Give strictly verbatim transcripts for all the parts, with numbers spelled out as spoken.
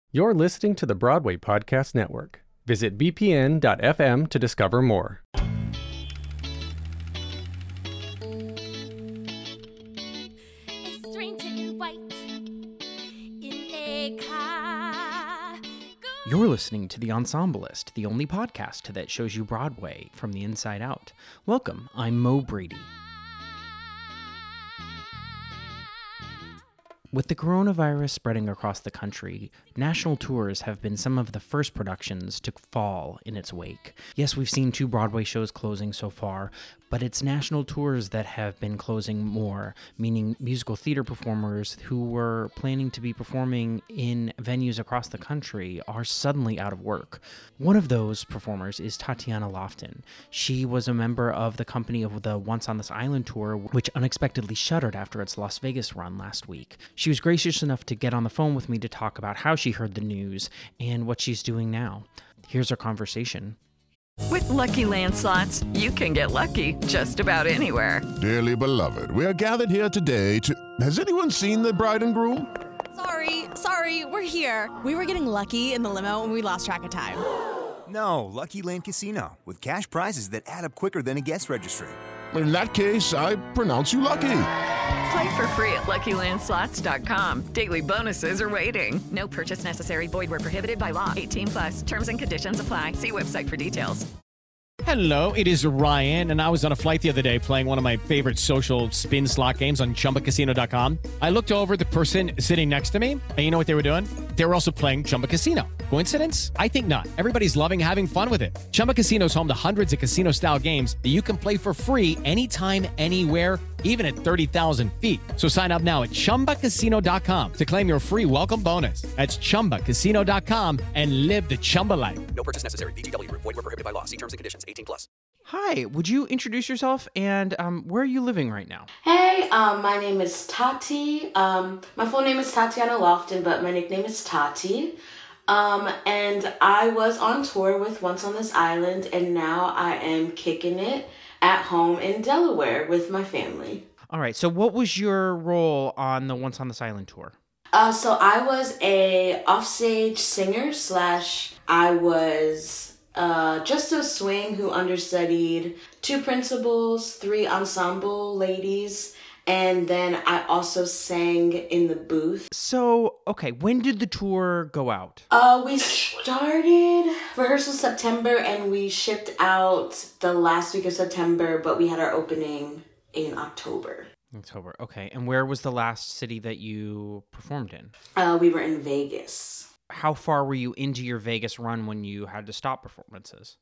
You're listening to the Broadway Podcast Network. Visit b p n dot f m to discover more. You're listening to The Ensemblist, the only podcast that shows you Broadway from the inside out. Welcome, I'm Mo Brady. With the coronavirus spreading across the country, national tours have been some of the first productions to fall in its wake. Yes, we've seen two Broadway shows closing so far, but it's national tours that have been closing more, meaning musical theater performers who were planning to be performing in venues across the country are suddenly out of work. One of those performers is Tatiana Lofton. She was a member of the company of the Once on This Island tour, which unexpectedly shuttered after its Las Vegas run last week. She was gracious enough to get on the phone with me to talk about how she heard the news and what she's doing now. Here's our conversation. With Lucky Land Slots, you can get lucky just about anywhere. Dearly beloved, we are gathered here today to... Has anyone seen the bride and groom? Sorry, sorry, we're here. We were getting lucky in the limo and we lost track of time. No, Lucky Land Casino, with cash prizes that add up quicker than a guest registry. In that case, I pronounce you lucky. Play for free at lucky land slots dot com. Daily bonuses are waiting. No purchase necessary. Void where prohibited by law. eighteen plus. Terms and conditions apply. See website for details. Hello, it is Ryan, and I was on a flight the other day playing one of my favorite social spin slot games on chumba casino dot com. I looked over at the person sitting next to me, and you know what they were doing? They were also playing Chumba Casino. Coincidence? I think not. Everybody's loving having fun with it. Chumba Casino is home to hundreds of casino-style games that you can play for free anytime, anywhere, even at thirty thousand feet. So sign up now at chumba casino dot com to claim your free welcome bonus. That's chumba casino dot com and live the Chumba life. No purchase necessary. V G W. Void where prohibited by law. See terms and conditions. eighteen plus. Hi, would you introduce yourself and um, where are you living right now? Hey, um, my name is Tati. Um, my full name is Tatiana Lofton, but my nickname is Tati. Um, and I was on tour with Once on This Island, and now I am kicking it at home in Delaware with my family. All right, so what was your role on the Once on This Island tour? Uh, so I was a offstage singer slash I was uh, just a swing who understudied two principals, three ensemble ladies, and then I also sang in the booth. So, okay, when did the tour go out? Uh, we started rehearsal September and we shipped out the last week of September, but we had our opening in October. October, okay. And where was the last city that you performed in? Uh, we were in Vegas. How far were you into your Vegas run when you had to stop performances?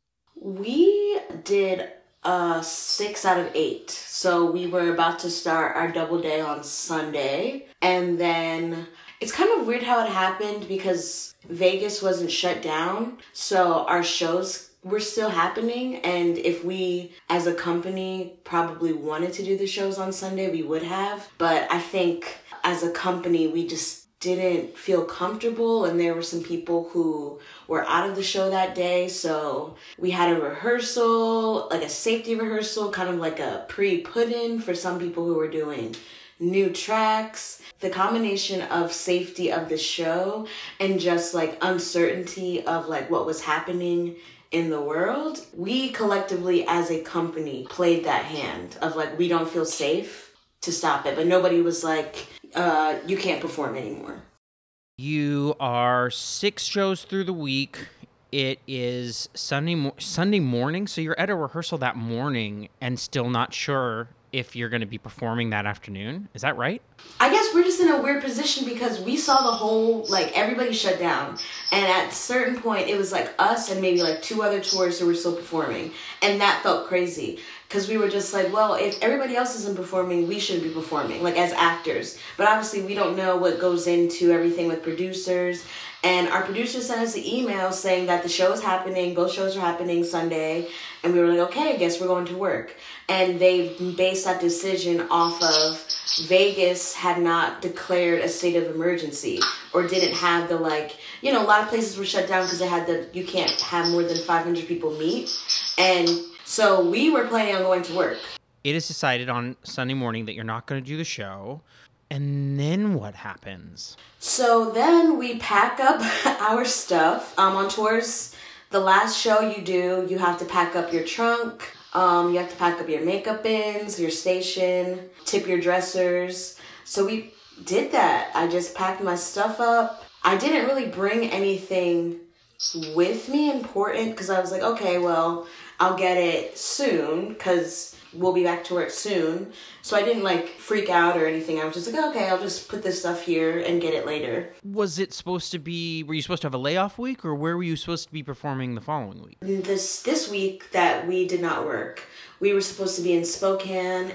We did uh, six out of eight. So we were about to start our double day on Sunday. And then it's kind of weird how it happened because Vegas wasn't shut down. So our shows were still happening. And if we, as a company, probably wanted to do the shows on Sunday, we would have. But I think as a company, we just didn't feel comfortable, and there were some people who were out of the show that day, so we had a rehearsal, like a safety rehearsal, kind of like a pre-put-in for some people who were doing new tracks. The combination of safety of the show and just like uncertainty of like what was happening in the world, we collectively as a company played that hand of like, we don't feel safe to stop it, but nobody was like, uh, you can't perform anymore. You are six shows through the week. It is Sunday mo- Sunday morning, so you're at a rehearsal that morning and still not sure if you're going to be performing that afternoon. Is that right? I guess we're just in a weird position because we saw the whole, like, everybody shut down. And at a certain point, it was like us and maybe like two other tours who were still performing. And that felt crazy because we were just like, well, if everybody else isn't performing, we should be performing, like as actors. But obviously we don't know what goes into everything with producers. And our producer sent us an email saying that the show is happening, both shows are happening Sunday. And we were like, okay, I guess we're going to work. And they based that decision off of Vegas had not declared a state of emergency or didn't have the, like, you know, a lot of places were shut down because they had the, you can't have more than five hundred people meet. And so we were planning on going to work. It is decided on Sunday morning that you're not going to do the show. And then what happens? So then we pack up our stuff. Um, on tours, the last show you do, you have to pack up your trunk. Um, you have to pack up your makeup bins, your station, tip your dressers. So we did that. I just packed my stuff up. I didn't really bring anything with me important because I was like, okay, well, I'll get it soon because we'll be back to work soon. So I didn't like freak out or anything. I was just like, okay, I'll just put this stuff here and get it later. Was it supposed to be, were you supposed to have a layoff week, or where were you supposed to be performing the following week? This this week that we did not work, we were supposed to be in Spokane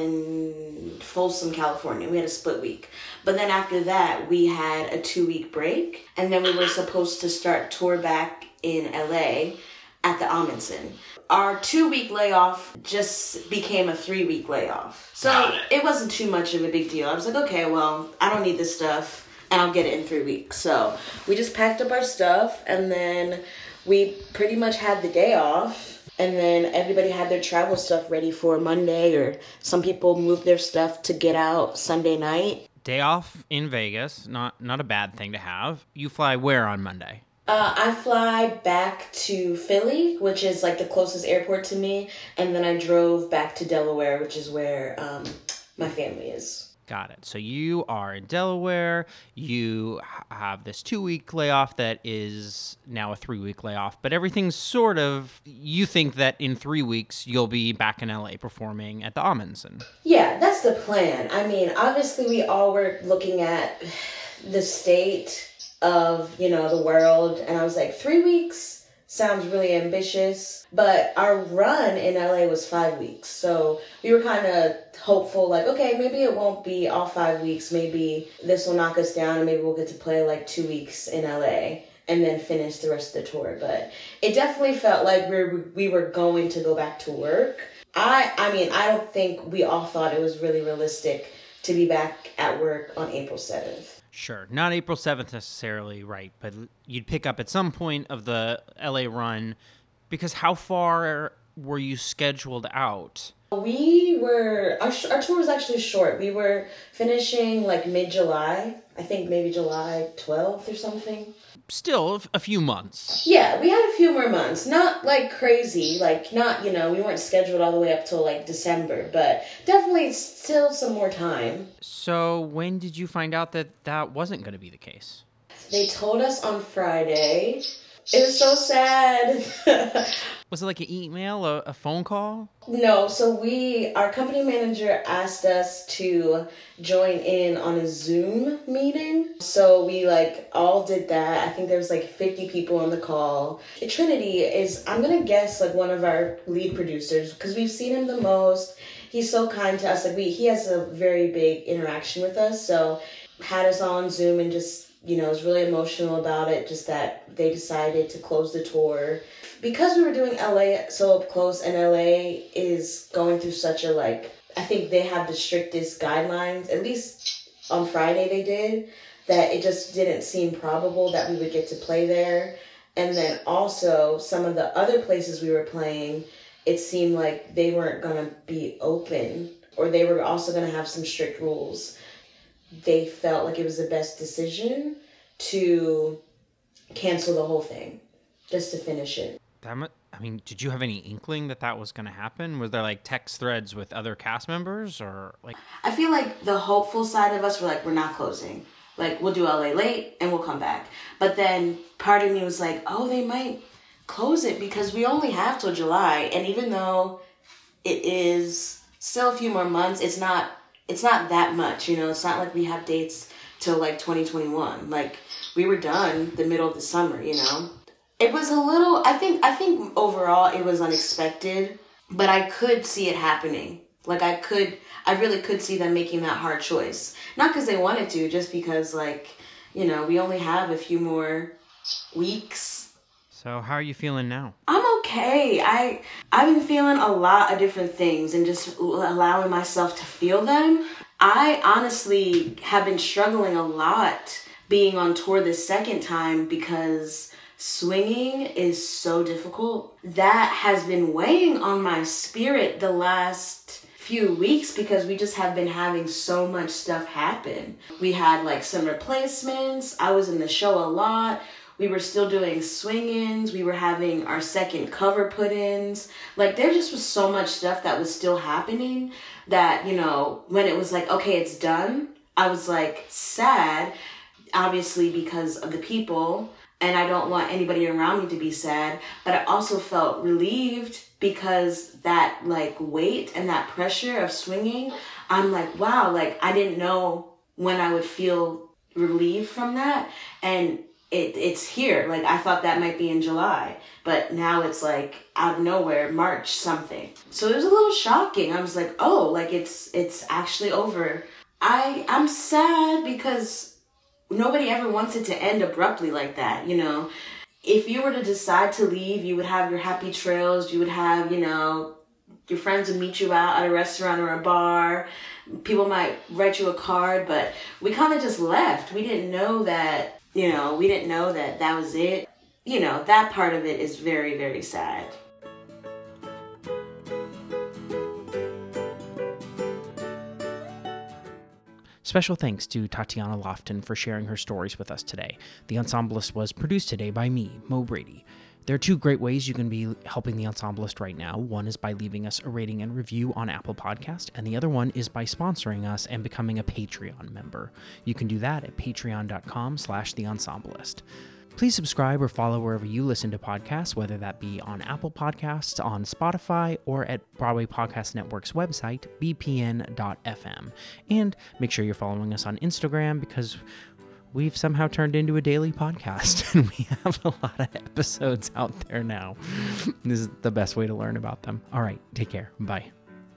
and Folsom, California. We had a split week. But then after that, we had a two-week break. And then we were supposed to start tour back in L A at the Amundsen. Our two-week layoff just became a three-week layoff. So it wasn't too much of a big deal. I was like, okay, well, I don't need this stuff, and I'll get it in three weeks. So we just packed up our stuff, and then we pretty much had the day off, and then everybody had their travel stuff ready for Monday, or some people moved their stuff to get out Sunday night. Day off in Vegas, not not a bad thing to have. You fly where on Monday? Uh, I fly back to Philly, which is like the closest airport to me, and then I drove back to Delaware, which is where um, my family is. Got it. So you are in Delaware. You have this two-week layoff that is now a three-week layoff, but everything's sort of, you think that in three weeks you'll be back in L A performing at the Amundsen. Yeah, that's the plan. I mean, obviously we all were looking at the state of, you know, the world, and I was like, three weeks sounds really ambitious, but our run in L A was five weeks, so we were kind of hopeful, like, okay, maybe it won't be all five weeks, maybe this will knock us down, and maybe we'll get to play like two weeks in L A, and then finish the rest of the tour, but it definitely felt like we were, we were going to go back to work. I, I mean, I don't think we all thought it was really realistic to be back at work on April seventh. Sure. Not April seventh necessarily, right, but you'd pick up at some point of the L A run, because how far were you scheduled out? We were, our, our tour was actually short. We were finishing like mid-July, I think maybe July twelfth or something. Still a few months. Yeah, we had a few more months. Not like crazy, like not, you know, we weren't scheduled all the way up till like December, but definitely still some more time. So when did you find out that that wasn't going to be the case? They told us on Friday. It was so sad. Was it like an email, a, a phone call? No, so we, our company manager asked us to join in on a Zoom meeting. So we like all did that. I think there was like fifty people on the call. Trinity is, I'm going to guess, like one of our lead producers because we've seen him the most. He's so kind to us. Like we, he has a very big interaction with us. So had us all on Zoom and just, you know, was really emotional about it, just that they decided to close the tour. Because we were doing L A so up close, and L A is going through such a, like, I think they have the strictest guidelines, at least on Friday they did, that it just didn't seem probable that we would get to play there. And then also, some of the other places we were playing, it seemed like they weren't going to be open, or they were also going to have some strict rules. They felt like it was the best decision to cancel the whole thing, just to finish it. That mu- I mean, did you have any inkling that that was going to happen? Was there like text threads with other cast members, or like? I feel like the hopeful side of us were like, we're not closing. Like, we'll do L A late and we'll come back. But then part of me was like, oh, they might close it because we only have till July. And even though it is still a few more months, it's not It's not that much, you know. It's not like we have dates till like twenty twenty-one. Like we were done the middle of the summer, you know. It was a little. I think. I think overall it was unexpected, but I could see it happening. Like I could. I really could see them making that hard choice. Not because they wanted to, just because like, you know, we only have a few more weeks. So how are you feeling now? I'm okay. I, I've been feeling a lot of different things and just allowing myself to feel them. I honestly have been struggling a lot being on tour this second time because swinging is so difficult. That has been weighing on my spirit the last few weeks because we just have been having so much stuff happen. We had like some replacements. I was in the show a lot. We were still doing swing-ins. We were having our second cover put-ins. Like, there just was so much stuff that was still happening that, you know, when it was like, okay, it's done, I was like sad, obviously because of the people, and I don't want anybody around me to be sad, but I also felt relieved because that like weight and that pressure of swinging, I'm like, wow, like I didn't know when I would feel relieved from that. And it it's here. Like I thought that might be in July, but now it's like out of nowhere, March something. So it was a little shocking. I was like, oh, like it's it's actually over. I I'm sad because nobody ever wants it to end abruptly like that, you know. If you were to decide to leave, you would have your happy trails. You would have, you know, your friends would meet you out at a restaurant or a bar. People might write you a card, but we kind of just left. We didn't know that, you know, we didn't know that that was it. You know, that part of it is very, very sad. Special thanks to Tatiana Lofton for sharing her stories with us today. The Ensemblist was produced today by me, Mo Brady. There are two great ways you can be helping the Ensemblist right now. One is by leaving us a rating and review on Apple Podcast, and the other one is by sponsoring us and becoming a Patreon member. You can do that at patreon.com slash the Ensemblist. Please subscribe or follow wherever you listen to podcasts, whether that be on Apple Podcasts, on Spotify, or at Broadway Podcast Network's website, b p n dot f m. And make sure you're following us on Instagram because we've somehow turned into a daily podcast and we have a lot of episodes out there now. This is the best way to learn about them. All right, take care. Bye.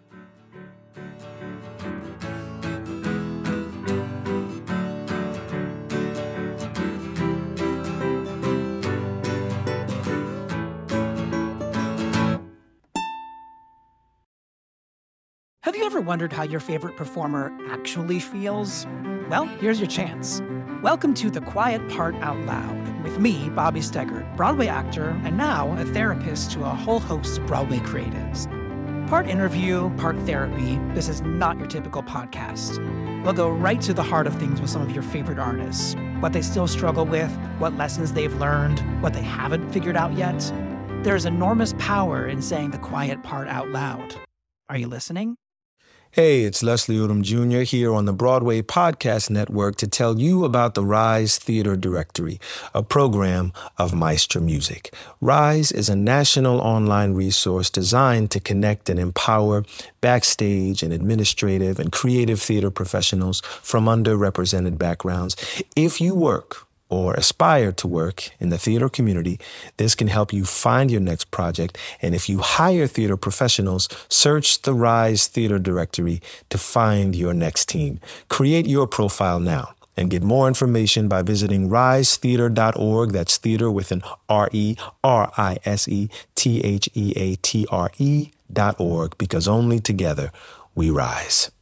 Have you ever wondered how your favorite performer actually feels? Well, here's your chance. Welcome to The Quiet Part Out Loud with me, Bobby Steggert, Broadway actor and now a therapist to a whole host of Broadway creatives. Part interview, part therapy, this is not your typical podcast. We'll go right to the heart of things with some of your favorite artists, what they still struggle with, what lessons they've learned, what they haven't figured out yet. There's enormous power in saying the quiet part out loud. Are you listening? Hey, it's Leslie Odom Junior here on the Broadway Podcast Network to tell you about the Rise Theater Directory, a program of Maestro Music. Rise is a national online resource designed to connect and empower backstage and administrative and creative theater professionals from underrepresented backgrounds. If you work or aspire to work in the theater community, this can help you find your next project. And if you hire theater professionals, search the Rise Theater Directory to find your next team. Create your profile now and get more information by visiting rise theater dot org. That's theater with an R E R I S E T H E A T R E dot org, because only together we rise.